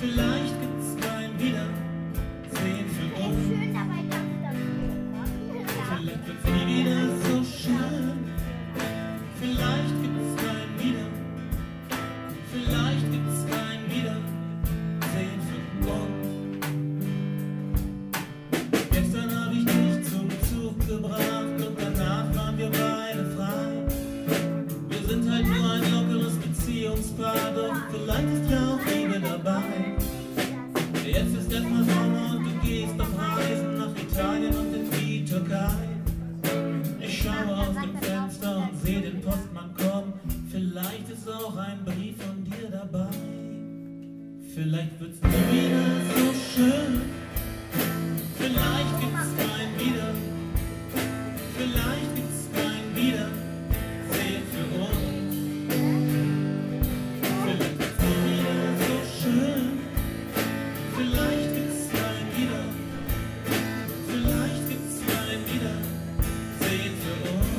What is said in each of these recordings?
Vielleicht gibt's kein Wiedersehen für uns. Vielleicht wird's nie wieder so schön. Vielleicht gibt's kein Wiedersehen. Vielleicht gibt's kein Wiedersehen für uns. Gestern hab ich dich zum Zug gebracht und danach waren wir beide frei. Wir sind halt nur ein lockeres Beziehungspaar, doch vielleicht ist ja auch Liebe dabei. Jetzt ist erstmal Sommer und du gehst auf Reisen nach Italien und in die Türkei. Ich schaue aus dem Fenster und sehe den Postmann kommen. Vielleicht ist auch ein Brief von dir dabei. Vielleicht wird's nie wieder so schön. Vielleicht gibt's kein Wieder. Vielleicht gibt's kein Wiedersehen für uns. Vielleicht wird's nie wieder so schön. Vielleicht gibt's kein Wieder. Vielleicht gibt's kein Wiedersehen für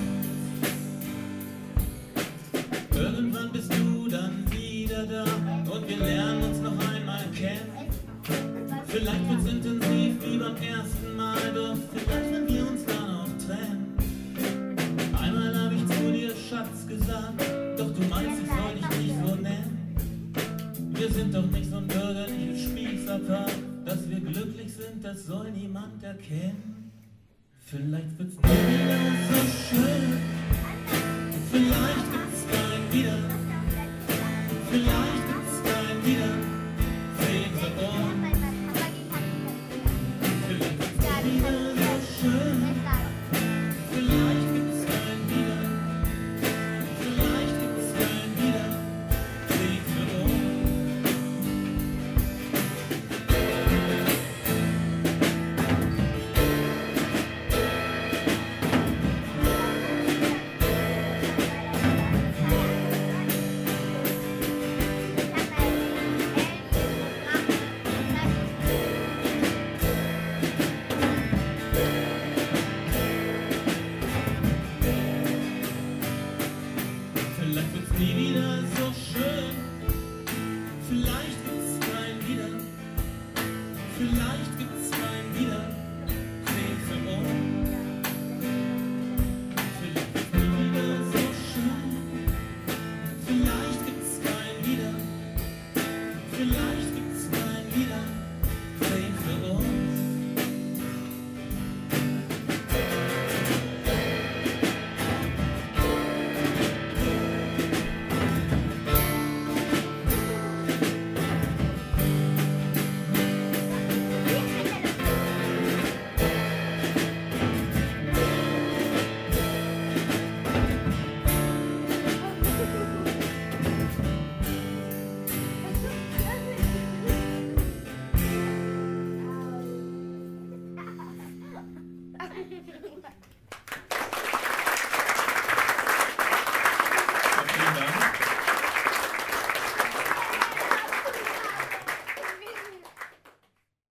uns. Irgendwann bist du dann wieder da und wir lernen uns noch einmal kennen. Vielleicht wird's intensiv wie beim ersten Mal, doch vielleicht werden wir uns dann auch trennen. Einmal hab ich zu dir Schatz gesagt, doch du meinst, ich soll dich nicht so nennen. Wir sind doch nicht so ein bürgerliches Spießerpaar, dass wir glücklich sind, das soll niemand erkennen. Vielleicht wird's nie wieder so schön. Vielleicht gibt's kein Wieder. Vielleicht